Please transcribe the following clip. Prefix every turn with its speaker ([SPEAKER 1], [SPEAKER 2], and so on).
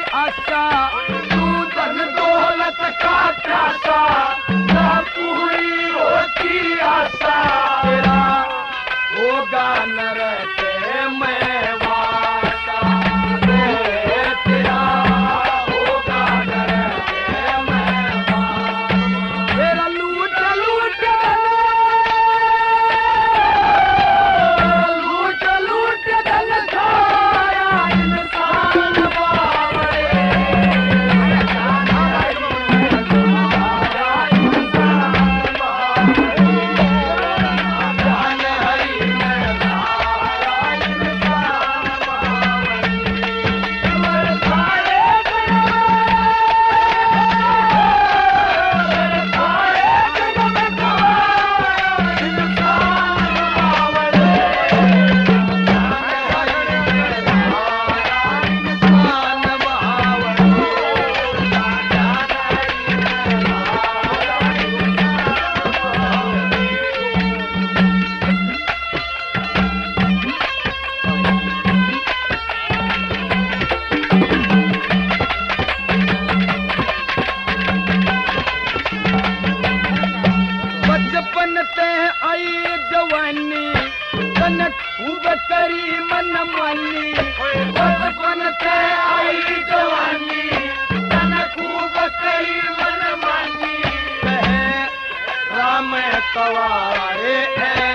[SPEAKER 1] आशा तू धन दौलत का प्यासा ना पूरी होती आशा तेरा होगा नरक में वासा रे तेरा होगा नरक में वासा तेरा लूट लूट लूट लूट धन खाया इंसान बावड़े बचपन ते आई जवानी तन खूब करी मन मानी बचपन ते आई जवानी तन खूब करी मन मानी राम कवारे